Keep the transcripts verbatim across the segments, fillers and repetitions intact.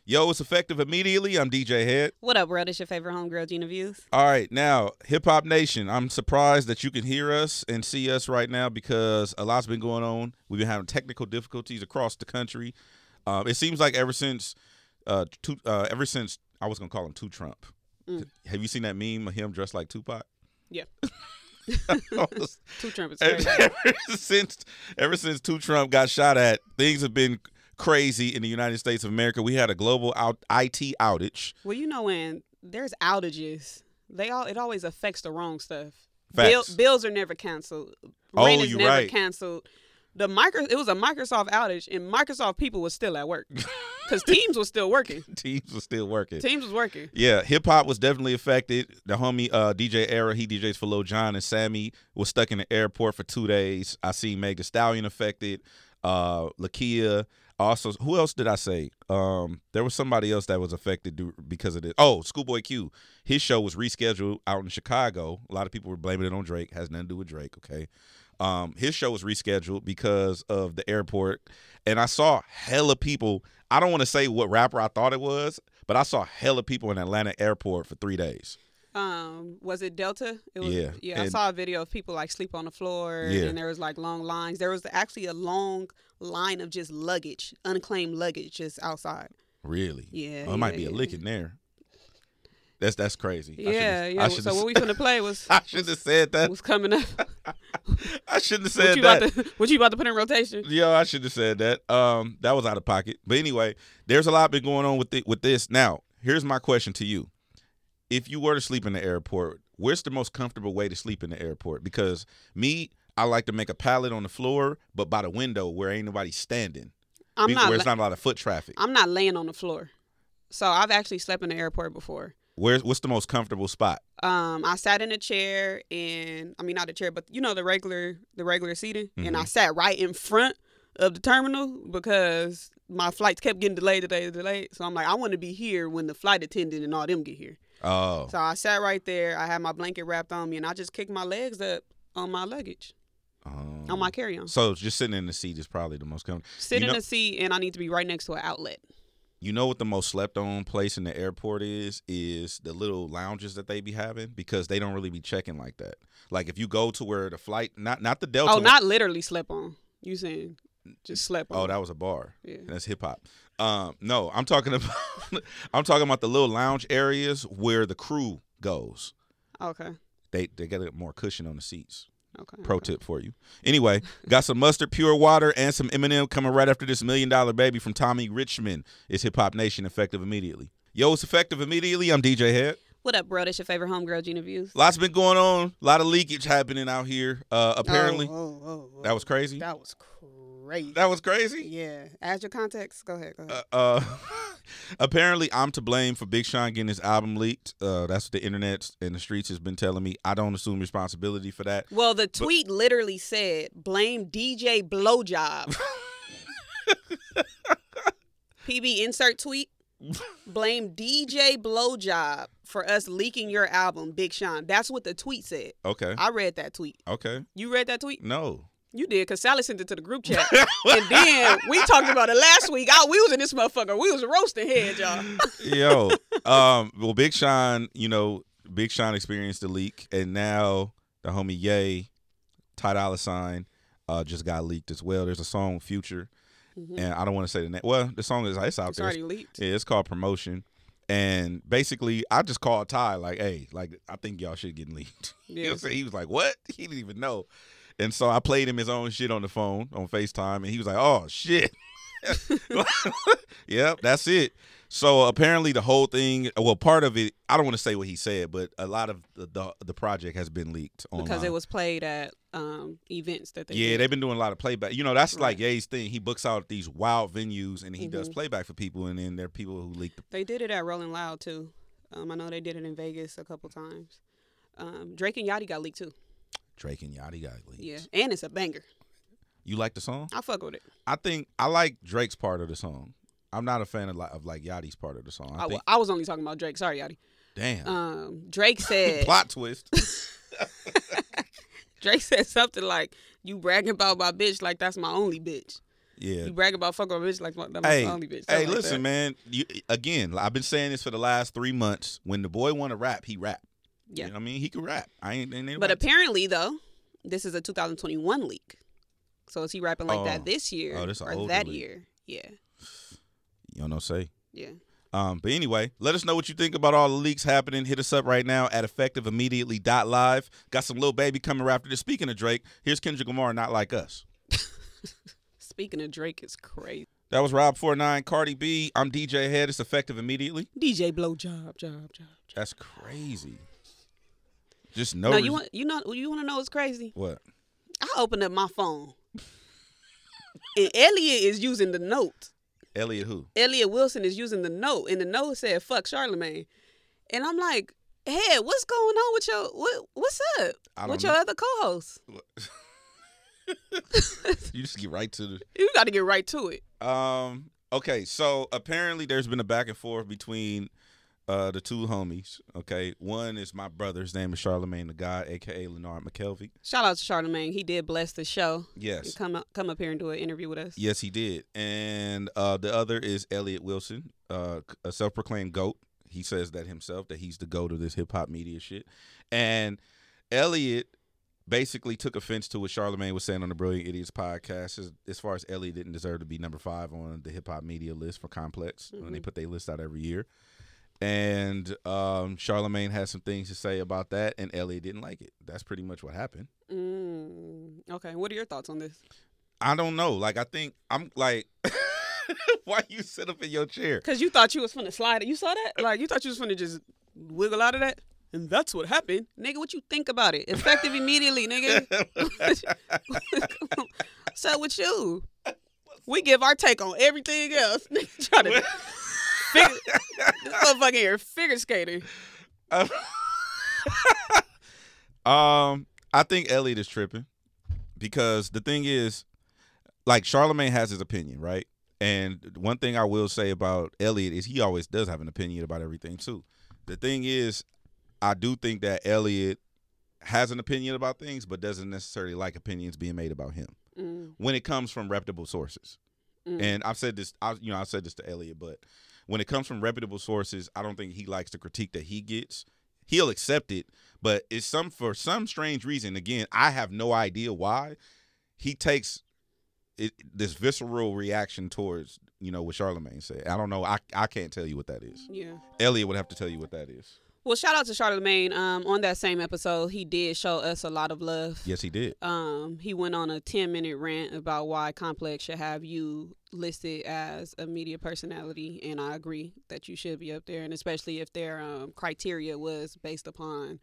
Yo, it's effective immediately. I'm D J Head. What up, bro? This your favorite homegirl, Gina Views. All right, now, Hip Hop Nation, I'm surprised that you can hear us and see us right now because a lot's been going on. We've been having technical difficulties across the country. Um, it seems like ever since, uh, two, uh, ever since I was gonna call him Two Trump. Mm. Have you seen that meme of him dressed like Tupac? Yeah. Two Trump is crazy. Ever since, ever since Two Trump got shot at, things have been crazy in the United States of America. We had a global out I T outage. Well, you know, when there's outages, they all it always affects the wrong stuff. Bill, bills are never canceled. Oh, Rent is you're never right. canceled. The micro, it was a Microsoft outage, and Microsoft people was still at work because Teams was still working. Teams was still working. Teams was working. Yeah, hip hop was definitely affected. The homie uh, D J Era, he D Js for Lil Jon and Sammy, was stuck in the airport for two days. I see Meg Thee Stallion affected. Uh, Lakia. Also, who else did I say? Um, there was somebody else that was affected because of this. Oh, Schoolboy Q. His show was rescheduled out in Chicago. A lot of people were blaming it on Drake. Has nothing to do with Drake, okay? Um, his show was rescheduled because of the airport. And I saw hella people. I don't want to say what rapper I thought it was, but I saw hella people in Atlanta airport for three days. Um, was it Delta? It was, yeah. Yeah, I saw a video of people like sleep on the floor, yeah. and there was like long lines. There was actually a long line of just luggage, unclaimed luggage, just outside. Really? Yeah. Oh, it yeah, might be yeah. a lick in there. That's that's crazy. Yeah, yeah. So what we finna play was I should have said that. Was coming up. I shouldn't have said what you that. About to, what you about to put in rotation? Yo, I should have said that. Um, that was out of pocket. But anyway, there's a lot been going on with the, with this. Now, here's my question to you: if you were to sleep in the airport, where's the most comfortable way to sleep in the airport? Because me, I like to make a pallet on the floor, but by the window where ain't nobody standing. I'm not. Where it's not a lot of foot traffic. I'm not laying on the floor. So I've actually slept in the airport before. Where's what's the most comfortable spot? Um, I sat in a chair, and I mean not a chair, but you know the regular the regular seating, mm-hmm. and I sat right in front of the terminal because my flights kept getting delayed, delayed, delayed. So I'm like, I want to be here when the flight attendant and all them get here. Oh. So I sat right there. I had my blanket wrapped on me, and I just kicked my legs up on my luggage. Um, on my carry-on. So just sitting in the seat is probably the most comfortable. Sit you in know- the seat, and I need to be right next to an outlet. You know what the most slept on place in the airport is? Is the little lounges that they be having because they don't really be checking like that. Like if you go to where the flight, not not the Delta. Oh, not literally slept on. You saying just slept on. Oh, that was a bar. Yeah. That's hip hop. Um, no, I'm talking about I'm talking about the little lounge areas where the crew goes. Okay. They they get more cushion on the seats. Okay. Pro okay. tip for you. Anyway, got some mustard, pure water, and some Eminem coming right after this Million Dollar Baby from Tommy Richmond. It's Hip Hop Nation, effective immediately. Yo, it's effective immediately. I'm D J Head. What up, bro? That's your favorite homegirl, Gina Views. Lots been going on. A lot of leakage happening out here. Uh, apparently, oh, oh, oh, oh. that was crazy. That was crazy. That was crazy. Yeah. Add your context. Go ahead. Go ahead. Uh, uh apparently, I'm to blame for Big Sean getting his album leaked. Uh, that's what the internet and the streets has been telling me. I don't assume responsibility for that. Well, the tweet but- literally said, "Blame D J Blowjob." P B insert tweet. Blame D J Blowjob for us leaking your album, Big Sean. That's what the tweet said. Okay. I read that tweet. Okay. You read that tweet? No. You did, because Sally sent it to the group chat. And then we talked about it last week. Oh, we was in this motherfucker. We was roasting head, y'all. Yo. Um, well, Big Sean, you know, Big Sean experienced the leak, and now the homie Ye, Ty Dolla Sign, uh, just got leaked as well. There's a song, Future. Mm-hmm. And I don't want to say the name. Well, the song is it's out it's there. It's already leaked. Yeah, it's called Promotion. And basically, I just called Ty like, hey, like, I think y'all should get leaked. Yeah. You know what I'm saying? He was like, what? He didn't even know. And so I played him his own shit on the phone, on FaceTime, and he was like, oh, shit. Yep, that's it. So apparently the whole thing, well, part of it, I don't want to say what he said, but a lot of the the, the project has been leaked online. Because it was played at um, events that they Yeah, did. they've been doing a lot of playback. You know, that's Right. like Ye's thing. He books out these wild venues, and he mm-hmm. does playback for people, and then there are people who leak the... They did it at Rolling Loud, too. Um, I know they did it in Vegas a couple times. Um, Drake and Yachty got leaked, too. Drake and Yachty got leaked. Yeah, and it's a banger. You like the song? I fuck with it. I think I like Drake's part of the song. I'm not a fan of, of like Yachty's part of the song. I, I, think, I was only talking about Drake. Sorry, Yachty. Damn. Um, Drake said... Plot twist. Drake said something like, you bragging about my bitch like that's my only bitch. Yeah. You brag about fuck on a bitch like my, that my Hey, only bitch. hey, Something like listen, that. man. You, again, I've been saying this for the last three months. When the boy want to rap, he rap. Yeah. You know what I mean? He can rap. I ain't. ain't But right. apparently, though, this is a two thousand twenty-one leak. So is he rapping like Oh. that this year Oh, this an or older that leak. year? Yeah. You don't know say. Yeah. Um, but anyway, let us know what you think about all the leaks happening. Hit us up right now at effective immediately dot live. Got some Lil Baby coming right after this. Speaking of Drake, here's Kendrick Lamar, Not Like Us. Speaking of Drake, is crazy. That was Rob forty-nine, Cardi B. I'm D J Head. It's effective immediately. D J blow job, job, job. job. That's crazy. Just no. No, res- you want you know you want to know what's crazy? what? I opened up my phone, and Elliot is using the note. Elliot who? Elliot Wilson is using the note, and the note said "fuck Charlemagne," and I'm like, "Hey, what's going on with your what? What's up I don't with know. your other co-hosts? You just get right to the. You got to get right to it." Um. Okay. So apparently, there's been a back and forth between uh, the two homies. Okay. One is my brother. His name is Charlemagne the God, aka Leonard McKelvey. Shout out to Charlemagne. He did bless the show. Yes. Come up, come up here and do an interview with us. Yes, he did. And uh, the other is Elliot Wilson, uh, a self-proclaimed GOAT. He says that himself, that he's the GOAT of this hip-hop media shit. And Elliot basically took offense to what Charlemagne was saying on the Brilliant Idiots podcast. As, as far as Elliot didn't deserve to be number five on the hip-hop media list for Complex, Mm-hmm. when they put their list out every year. And um, Charlemagne had some things to say about that, and Elliot didn't like it. That's pretty much what happened. Mm, okay, what are your thoughts on this? I don't know. Like, I think, I'm like... Why you sit up in your chair? Because you thought you was finna slide it. You saw that? Like, you thought you was finna just wiggle out of that? And that's what happened. Nigga, what you think about it? Effective immediately, nigga. What's up with you? We give our take on everything else. Nigga, try to figure, this motherfucker here, figure skating. um, I think Elliot is tripping because the thing is, like, Charlemagne has his opinion, right? And one thing I will say about Elliot is he always does have an opinion about everything too. The thing is, I do think that Elliot has an opinion about things, but doesn't necessarily like opinions being made about him Mm, when it comes from reputable sources. mm. And I've said this, I, you know, I said this to Elliot, but when it comes from reputable sources, I don't think he likes the critique that he gets. He'll accept it, but it's some for some strange reason. Again, I have no idea why he takes it, this visceral reaction towards, you know, what Charlemagne said. I don't know. I I can't tell you what that is. Yeah. Elliot would have to tell you what that is. Well, shout out to Charlemagne. Um, on that same episode, he did show us a lot of love. Yes, he did. Um, he went on a ten minute rant about why Complex should have you listed as a media personality, and I agree that you should be up there, and especially if their um, criteria was based upon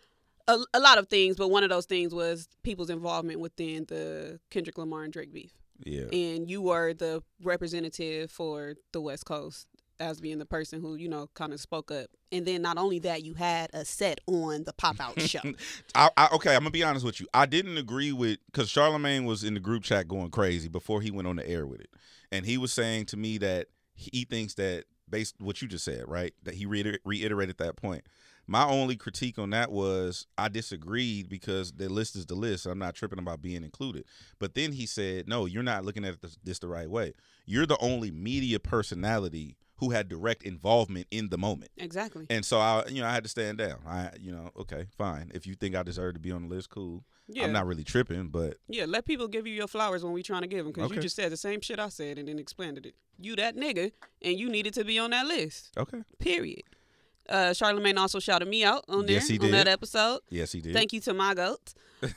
a, a lot of things, but one of those things was people's involvement within the Kendrick Lamar and Drake beef, Yeah. and you were the representative for the West Coast as being the person who, you know, kind of spoke up. And then not only that, you had a set on the Pop-Out show. I, I, okay, I'm gonna be honest with you. I didn't agree with because Charlemagne was in the group chat going crazy before he went on the air with it, and he was saying to me that he thinks that based what you just said, right? That he reiter- reiterated that point. My only critique on that was I disagreed because the list is the list. I'm not tripping about being included. But then he said, no, you're not looking at this, this the right way. You're the only media personality who had direct involvement in the moment. Exactly. And so I, you know, I had to stand down. I, you know, okay, fine. If you think I deserve to be on the list, cool. Yeah. I'm not really tripping, but Yeah, let people give you your flowers when we trying to give them, because Okay. you just said the same shit I said and then explained it. You that nigga, and you needed to be on that list. okay. Period. Uh, Charlemagne also shouted me out on there Yes, he on did. that episode. Yes, he did. Thank you to my goat.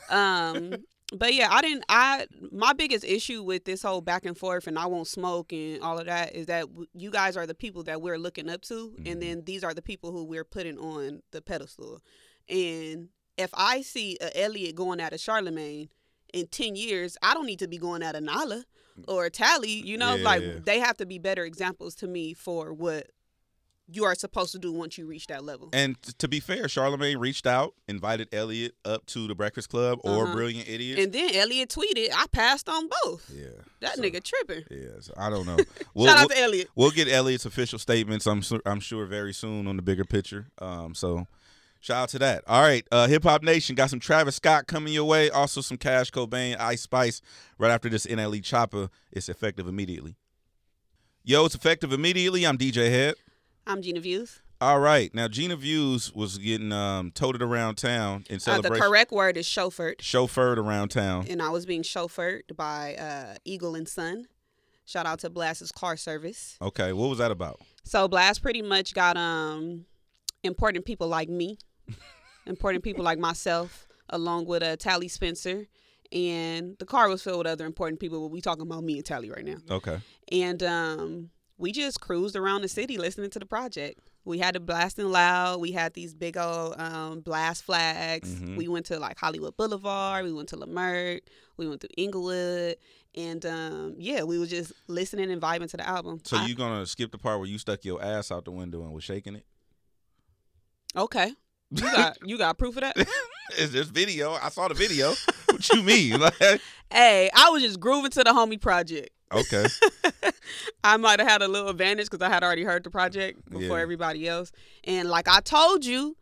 Um, but yeah, I didn't. I my biggest issue with this whole back and forth and I won't smoke and all of that is that w- you guys are the people that we're looking up to, Mhm. and then these are the people who we're putting on the pedestal. And if I see a Elliot going at a Charlemagne in ten years, I don't need to be going at a Nala or a Tally. You know, Yeah, like yeah. they have to be better examples to me for what you are supposed to do once you reach that level. And t- to be fair, Charlemagne reached out, invited Elliot up to the Breakfast Club or Uh-huh. Brilliant Idiots. And then Elliot tweeted, I passed on both. yeah. That so- nigga tripping. Yeah, so I don't know. We'll, Shout out we'll, to Elliot. we'll get Elliot's official statements, I'm, su- I'm sure, very soon on the bigger picture. Um, so Shout out to that. All right, uh, Hip Hop Nation got some Travis Scott coming your way. Also some Cash Cobain, Ice Spice. Right after this N L E Chopper, it's effective immediately. Yo, it's effective immediately. I'm D J Head. I'm Gina Views. All right, now Gina Views was getting um, toted around town in Uh, celebration. the correct word is chauffeured. Chauffeured around town. And I was being chauffeured by uh, Eagle and Son. Shout out to Blast's car service. Okay, what was that about? So Blast pretty much got um important people like me, important people like myself, along with uh, Tally Spencer. And the car was filled with other important people, but we talking about me and Tally right now. Okay. And um, we just cruised around the city listening to the project. We had it blasting loud. We had these big old um, blast flags. Mm-hmm. We went to like Hollywood Boulevard. We went to Leimert. We went to Inglewood. And um, yeah, we were just listening and vibing to the album. So I, you gonna skip the part where you stuck your ass out the window and was shaking it? Okay. You got you got proof of that? Is this video? I saw the video. What you mean? Like, Hey, I was just grooving to the homie project. okay. I might have had a little advantage because I had already heard the project before Yeah. everybody else. And like I told you,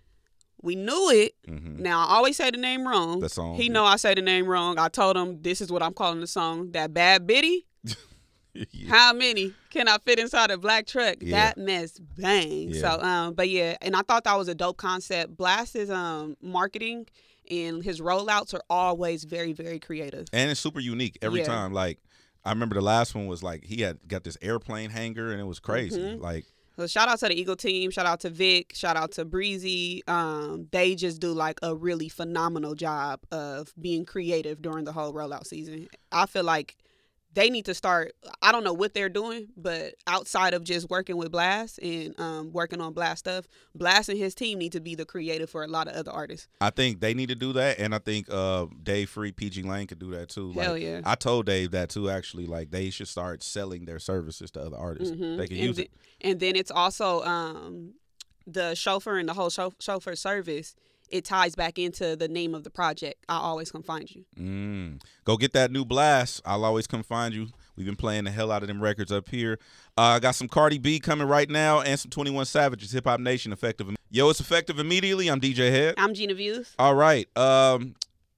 we knew it. Mm-hmm. Now, I always say the name wrong. The song. He know I say the name wrong. I told him this is what I'm calling the song. That Bad Bitty. Yeah. How many can I fit inside a black truck? Yeah. That mess bang. Yeah. So, um, but yeah, and I thought that was a dope concept. Blast's um marketing and his rollouts are always very, very creative. And it's super unique every Yeah. time. Like, I remember the last one was like he had got this airplane hanger and it was crazy. Mhm. Like, So shout out to the Eagle team. Shout out to Vic. Shout out to Breezy. Um, they just do like a really phenomenal job of being creative during the whole rollout season. I feel like they need to start. I don't know what they're doing, but outside of just working with Blast and um, working on Blast stuff, Blast and his team need to be the creative for a lot of other artists. I think they need to do that, and I think uh, Dave Free, P G Lane could do that too. Like, Hell yeah. I told Dave that too. Actually, like they should start selling their services to other artists. Mhm. They can and use th- it. And then it's also um, the chauffeur and the whole chauff- chauffeur service. It ties back into the name of the project. I'll always come find you. Mm. Go get that new Blast. I'll always come find you. We've been playing the hell out of them records up here. Uh, I got some Cardi B coming right now and some twenty-one Savage's Hip Hop Nation effective. Yo, it's effective immediately. I'm D J Head. I'm Gina Views. All right. Um,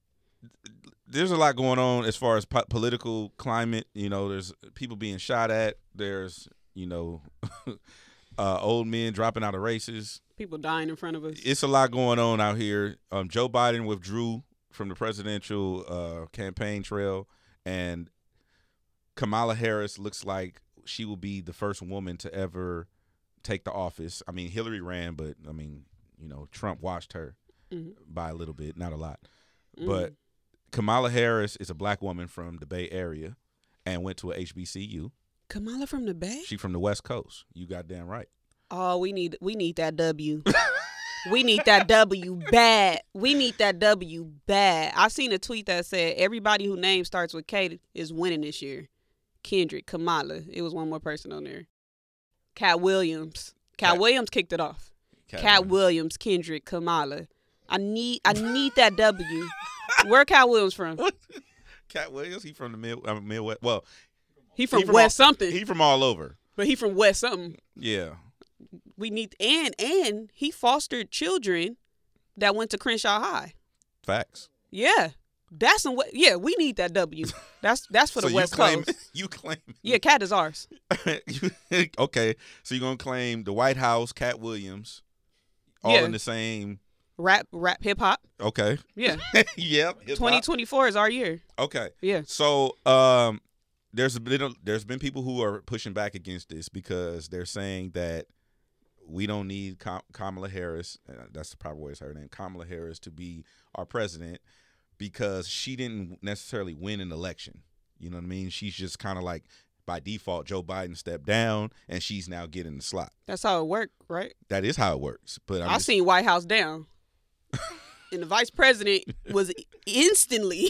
there's a lot going on as far as po- political climate. You know, there's people being shot at. There's, you know, uh, old men dropping out of races. People dying in front of us. It's a lot going on out here. Um, Joe Biden withdrew from the presidential uh, campaign trail, and Kamala Harris looks like she will be the first woman to ever take the office. I mean, Hillary ran, but I mean, you know, Trump watched her Mhm. by a little bit, not a lot. Mhm. But Kamala Harris is a black woman from the Bay Area and went to a H B C U. Kamala from the Bay? She from the West Coast. You goddamn right. Oh, we need we need that W. We need that W bad. We need that W bad. I seen a tweet that said everybody whose name starts with K is winning this year. Kendrick, Kamala. It was one more person on there. Cat Williams. Cat, Cat- Williams kicked it off. Cat Cat Williams, Kendrick, Kamala. I need I need that W. Where Cat Williams from? Cat Williams, he from the mid, uh, Midwest. Well, He from, He from West all- something. he from all over. but he from West something. Yeah. We need and and he fostered children that went to Crenshaw High. Facts. Yeah, that's some. Yeah, we need that W. That's that's for so the West you claim, Coast. You claim. Yeah, Cat is ours. you, okay, so you're going to claim the White House, Cat Williams, all Yeah. in the same. Rap, rap, hip hop. Okay. Yeah, Yep. hip-hop. twenty twenty-four is our year. Okay. Yeah, So um, there's been there's been people who are pushing back against this because they're saying that we don't need Kam- Kamala Harris. Uh, that's the proper way to say her name, Kamala Harris, to be our president because she didn't necessarily win an election. You know what I mean? She's just kind of like by default, Joe Biden stepped down and she's now getting the slot. that's how it worked, right? That is how it works. But I'm I just, seen White House down, and the vice president was instantly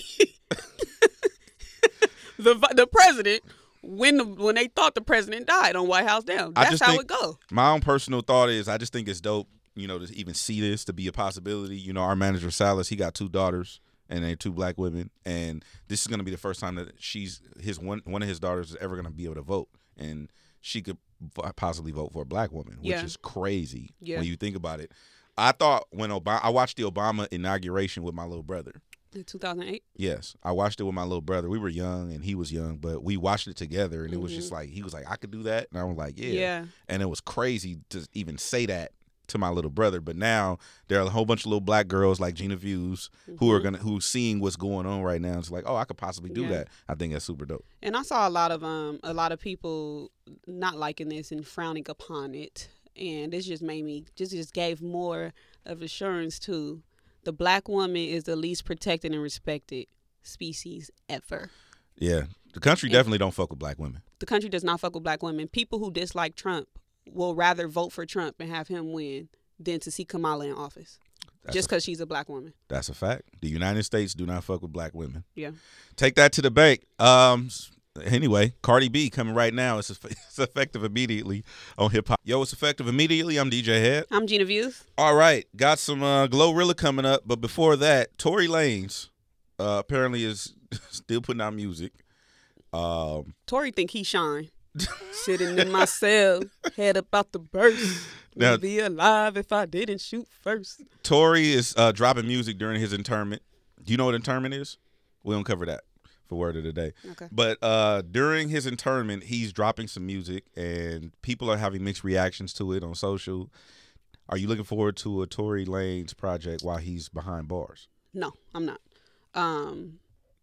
the vi- the president when the, when they thought the president died on White House down. I That's just how think- it go. my own personal thought is I just think it's dope, you know, to even see this to be a possibility. You know, our manager Salas, he got two daughters and they're two black women, and this is going to be the first time that she's his one one of his daughters is ever going to be able to vote, and she could possibly vote for a black woman, which Yeah. is crazy Yeah. when you think about it. I thought when Obama, I watched the Obama inauguration with my little brother. In two thousand eight? Yes, I watched it with my little brother. We were young and he was young, but we watched it together, and it Mm-hmm. was just like, he was like, I could do that, and I was like, yeah. Yeah. And it was crazy to even say that to my little brother. But now there are a whole bunch of little black girls like Gina Views who are gonna who's seeing what's going on right now. It's like, oh, I could possibly do Yeah. that. I think that's super dope. And I saw a lot of um a lot of people not liking this and frowning upon it, and this just made me just just gave more of assurance to the black woman is the least protected and respected species ever. Yeah, the country And- definitely don't fuck with black women. The country does not fuck with black women. People who dislike Trump will rather vote for Trump and have him win than to see Kamala in office, That's just a, because she's a black woman. that's a fact. The United States do not fuck with black women. Yeah. Take that to the bank. Um. Anyway, Cardi B coming right now. It's, it's effective immediately on hip hop. Yo, it's effective immediately. I'm D J Head. I'm Gina Views. All right, got some uh, Glorilla coming up, but before that, Tory Lanez uh, apparently is still putting out music. Um, Tory think he shine. Sitting in my cell, head about the burst. Now- Now, be alive if I didn't shoot first. Tory is uh, dropping music during his internment. Do you know what internment is? We don't cover that for word of the day. Okay. But uh, during his internment, he's dropping some music, and people are having mixed reactions to it on social. Are you looking forward to a Tory Lanez project while he's behind bars? No, I'm not. Um,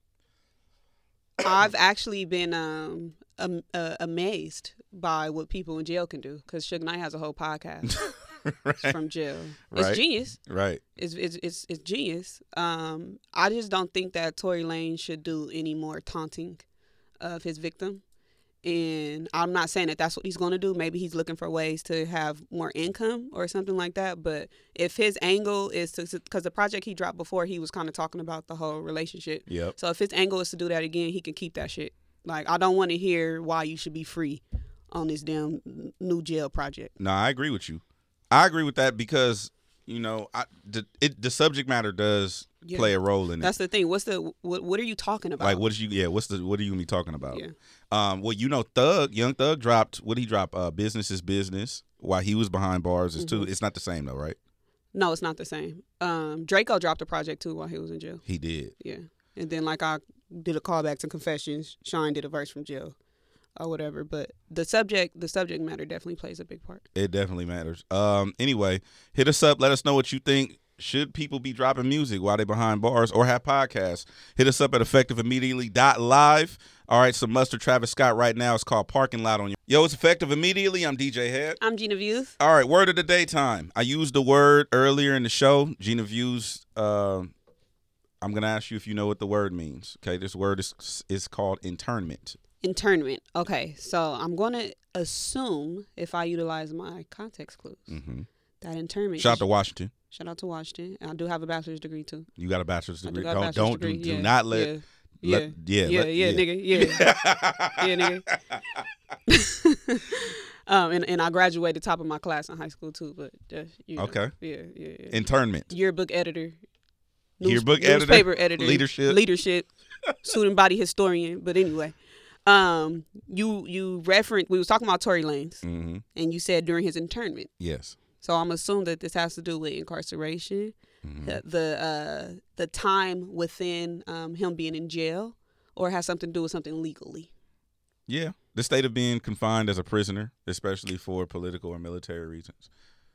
I've actually been um, am, uh, amazed by what people in jail can do, because Suge Knight has a whole podcast right. from jail. Right. It's genius. Right. It's, it's it's it's genius. Um, I just don't think that Tory Lanez should do any more taunting of his victim. And I'm not saying that that's what he's going to do. Maybe he's looking for ways to have more income or something like that. But if his angle is to, because the project he dropped before, he was kind of talking about the whole relationship. Yep. So if his angle is to do that again, he can keep that shit. Like, I don't want to hear why you should be free on this damn new jail project. No, I agree with you. I agree with that because, you know, I, the, it, the subject matter does Yeah. play a role in That's it. the thing. What's the what? What are you talking about? Like, what is you? Yeah, what's the? What are you gonna be talking about? Yeah. Um. Well, you know, Thug, Young Thug dropped. What did he drop? Uh, Business is Business. While he was behind bars, is too. Mhm. It's not the same though, right? No, it's not the same. Um, Draco dropped a project too while he was in jail. He did. Yeah, and then like I did a callback to Confessions. Shine did a verse from jail, or whatever. But the subject, the subject matter definitely plays a big part. It definitely matters. Um. Anyway, hit us up. Let us know what you think. Should people be dropping music while they behind bars or have podcasts? Hit us up at effective immediately dot live. All right, some mustard Travis Scott right now. It's called Parking Lot on you. Yo, it's Effective Immediately. I'm D J Head. I'm Gina Views. All right, word of the day time. I used the word earlier in the show. Gina Views, uh, I'm going to ask you if you know what the word means. Okay, this word is is called internment. Internment. Okay, so I'm going to assume, if I utilize my context clues, Mm-hmm. that internment. Shout out is- to Washington. Shout out to Washington. I do have a bachelor's degree too. You got a bachelor's I do degree. got a Don't bachelor's don't do, degree. do yeah. not let yeah. let yeah. yeah Yeah, let- yeah, nigga, yeah. Yeah, nigga. um, and, and I graduated top of my class in high school too, but just, you know, Okay. yeah, yeah, yeah. Internment. Yearbook editor, Yearbook editor, newspaper editor, leadership. leadership, student body historian. But anyway, um, you you referenced we was talking about Tory Lanez, Mm-hmm. and you said during his internment. Yes. So I'm assuming that this has to do with incarceration, Mhm. the the, uh, the time within um, him being in jail, or has something to do with something legally. Yeah. The state of being confined as a prisoner, especially for political or military reasons.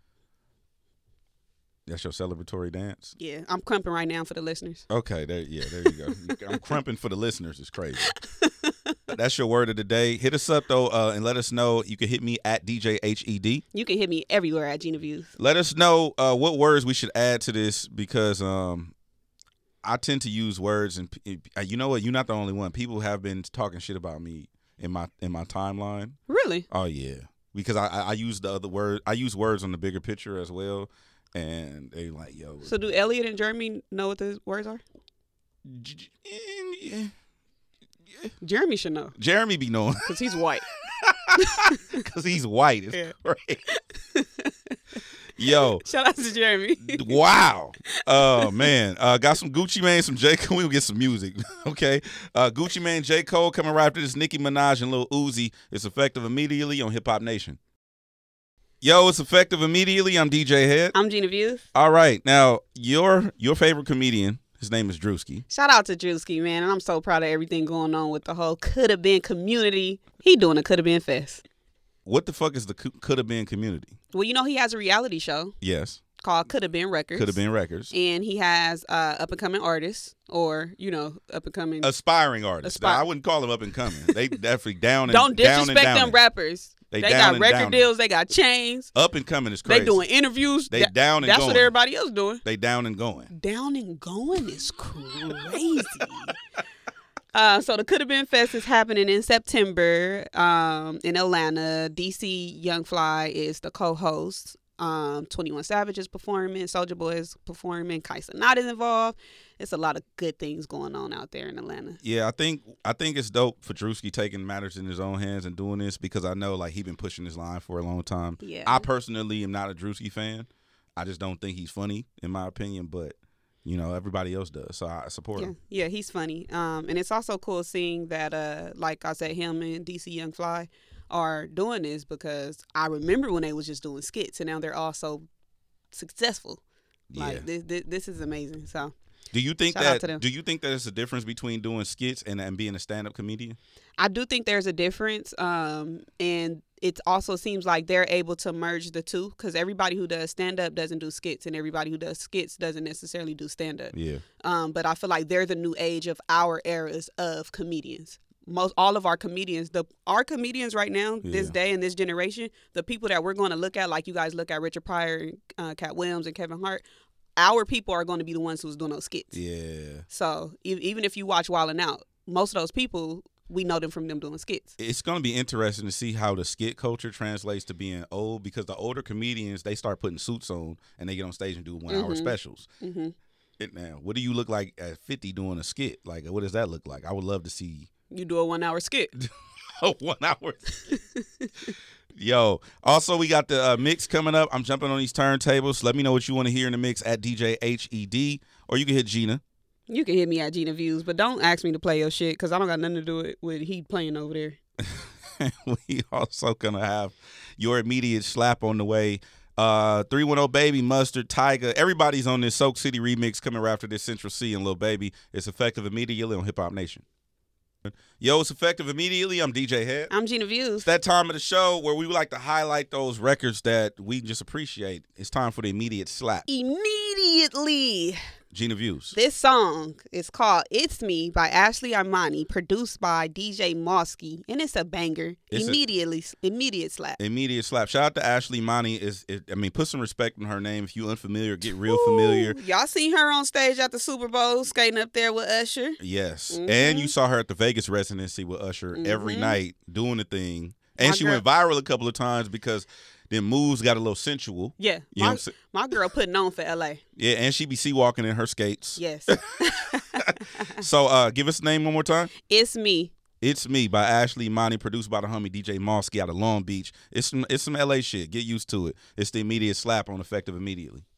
That's your celebratory dance? Yeah, I'm crumping right now for the listeners. Okay, there, yeah, there you go. I'm crumping for the listeners. It's crazy. That's your word of the day. Hit us up, though, uh, and let us know. You can hit me at D J H E D. You can hit me everywhere at Gina Views. Let us know uh, what words we should add to this because um, I tend to use words, and p- you know what? You're not the only one. People have been talking shit about me in my in my timeline. Really? Oh yeah, because I I, I use the other word. I use words on the bigger picture as well, and they like yo. So do Elliot and Jeremy know what the words are? J- j- yeah. Jeremy should know Jeremy be knowing because he's white. because he's white. It's Yeah. great. Yo, Shout out to Jeremy. wow. Oh man, uh, got some Gucci Mane, some J Cole. We'll get some music, okay? Uh, Gucci Mane, J Cole coming right after this. Nicki Minaj and Lil Uzi. It's effective immediately on Hip Hop Nation. Yo, it's effective immediately. I'm D J Head. I'm Gina Views. All right. Now, your your favorite comedian, his name is Drewski. Shout out to Drewski, man. And I'm so proud of everything going on with the whole Could Have Been community. He doing a Could Have Been fest. What the fuck is the Could Have Been community? Well, you know he has a reality show. Yes. Called Could Have Been Records. Could Have Been Records. And he has uh, up-and-coming artists or, you know, up-and-coming. Aspiring artists. Aspir- Now, I wouldn't call them up-and-coming. They definitely down and Don't down and disrespect down them and. rappers. They, They down got and record down deals. They got chains. Up and coming is crazy. They doing interviews. They That- down and That's going. what everybody else doing. They down and going. Down and going is crazy. uh, so the Could Have Been Fest is happening in September um, in Atlanta. D C Young Fly is the co-host. Um, twenty-one Savage is performing. Soulja Boy is performing. Kaisa Knott is involved. It's a lot of good things going on out there in Atlanta. Yeah, I think I think it's dope for Drewski taking matters in his own hands and doing this because I know like he been pushing this line for a long time. Yeah. I personally am not a Drewski fan. I just don't think he's funny in my opinion, but you know everybody else does, so I support Yeah, him. yeah, he's funny. Um, and it's also cool seeing that, uh, like I said, him and D C Young Fly are doing this because I remember when they was just doing skits, and now they're also successful. Yeah. Like this, this, this is amazing. So Do you think Shout out to that them. do you think that there's a difference between doing skits and, and being a stand-up comedian? I do think there's a difference, um, and it also seems like they're able to merge the two because everybody who does stand-up doesn't do skits, and everybody who does skits doesn't necessarily do stand-up. Yeah. Um, but I feel like they're the new age of our eras of comedians. Most all of our comedians, the our comedians right now, this Yeah. day and this generation, the people that we're going to look at, like you guys look at Richard Pryor and uh, Cat Williams and Kevin Hart, our people are going to be the ones who's doing those skits. Yeah. So e- even if you watch Wild 'N Out, most of those people, we know them from them doing skits. It's going to be interesting to see how the skit culture translates to being old because the older comedians, they start putting suits on and they get on stage and do one-hour Mhm. specials. hmm It, now, what do you look like at fifty doing a skit? Like, what does that look like? I would love to see You do a one-hour skit. a one-hour Yo, also, we got the uh, mix coming up. I'm jumping on these turntables. Let me know what you want to hear in the mix at D J H E D, or you can hit Gina. You can hit me at Gina Views, but don't ask me to play your shit because I don't got nothing to do with, with he playing over there. We also going to have your immediate slap on the way. Uh, three one zero Baby, Mustard, Tyga. Everybody's on this Soak City remix coming right after this Central C and Lil Baby. It's effective immediately on Hip Hop Nation. Yo, it's effective immediately. I'm D J Head. I'm Gina Views. It's that time of the show where we would like to highlight those records that we just appreciate. It's time for the immediate slap. Immediately. Gina Views. This song is called It's Me by Ashley Armani, produced by D J Mosky, and it's a banger. It's a- Immediately, immediate slap. Immediate slap. Shout out to Ashley Money. Is, is I mean, put some respect on her name. If you unfamiliar, get real Ooh, familiar. Y'all seen her on stage at the Super Bowl skating up there with Usher? Yes, Mhm. and you saw her at the Vegas residency with Usher every Mhm. night doing the thing, and My she girl- went viral a couple of times because then moves got a little sensual. Yeah. You know what My, I'm saying? my girl putting on for L A. Yeah, and she be sea walking in her skates. Yes. So, uh, give us the name one more time. It's Me. It's Me by Ashley Money, produced by the homie D J Mosky out of Long Beach. It's some it's some L A shit. Get used to it. It's the immediate slap on effective immediately.